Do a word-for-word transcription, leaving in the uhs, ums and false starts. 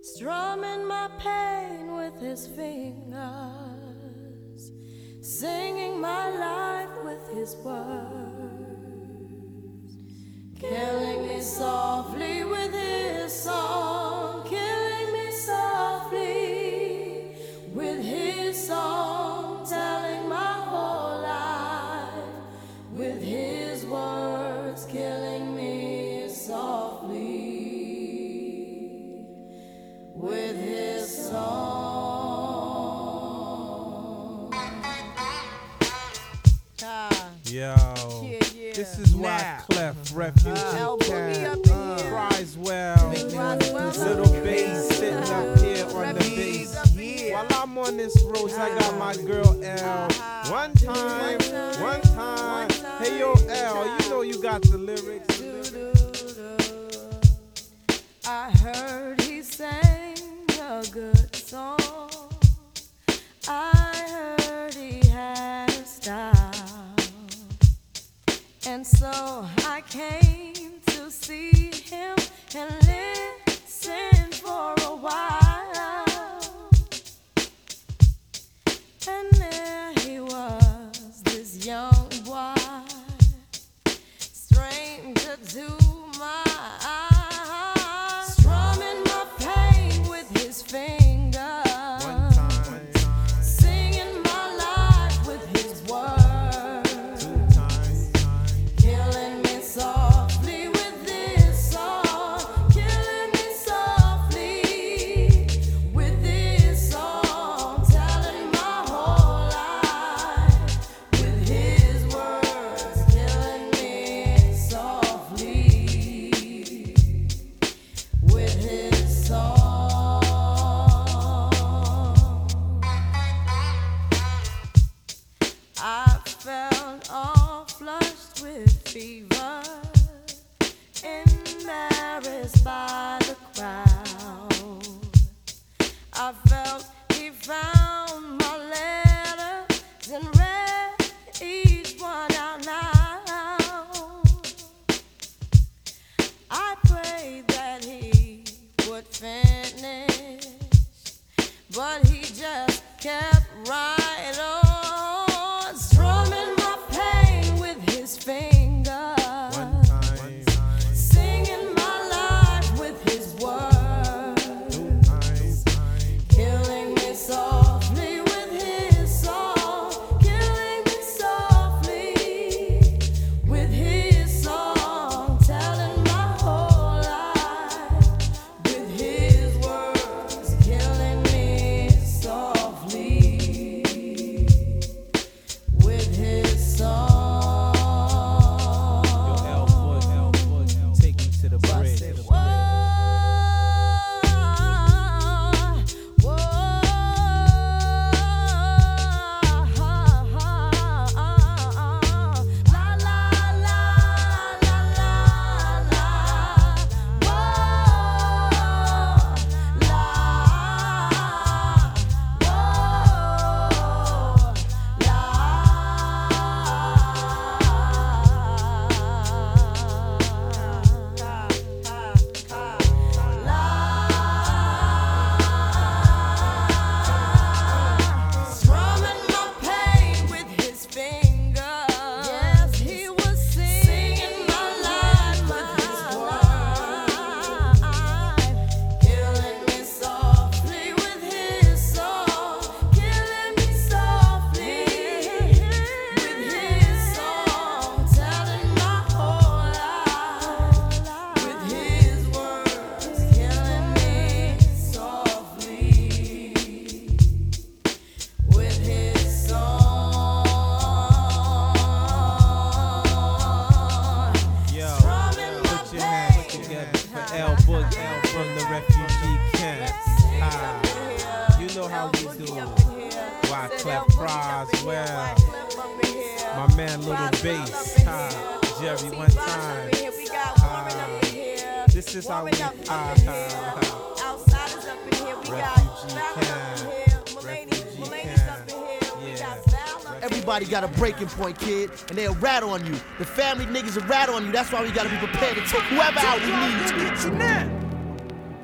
strumming my pain with his fingers, singing my life with his words, killing me softly with his song, killing me softly with his song, telling my whole life with his words, killing me softly with his song. Ah, Yo, yeah, yeah. this is why Now. Clef, Refugee Uh, Cat, Boogie up in here. cries well, Roswell little up in bass here. sitting up here on the Refugees bass. up in here. While I'm on this road, I got my girl L. One time, one time. Hey yo, L, you know you got the lyrics. I heard he sang a good song. I heard he had a style. And so I came to see him and listen for a while. And there he was, this young boy, stranger to my eyes, strumming my pain with his fingers, One time, singing my life with his words, two times, killing me softly with this song, killing me softly with this song, telling my whole life with his words, killing me softly with his song. I felt all flushed with fever, embarrassed by the crowd. I felt he found my letters and read each one out loud. I prayed that he would finish, but he just kept right on, strumming my pain with his fingers, one time, singing my life with his words, two times, killing me softly with his song, killing me softly with his song, telling my whole life with his words, killing me softly with his song. Yo, L Book, L Book, take me to the bridge. Whoa, whoa, la la la la la la, whoa, la, strumming my pain with his fingers. Yes, he was singing my life with his words, killing me softly with his song, killing me softly with his song, telling my whole life with his words, killing me softly with his song. Yo, Strumming my put your hands pain. together for L Book, L from the refugee camp. Ah, you know how we do. Why Clef cries well. My man Little Bass, ah, Jerry one time. Ah, this is how we, ah, ah, ah. Outsiders up in here. We got Refugee Val camp. up in here. Mulaney's Refugee Mulaney's camp. up in here. We Yeah. got Val up in here. Everybody got a breaking point, kid, and they'll rat on you. The family niggas will rat on you. That's why we gotta be prepared to take whoever out we need to.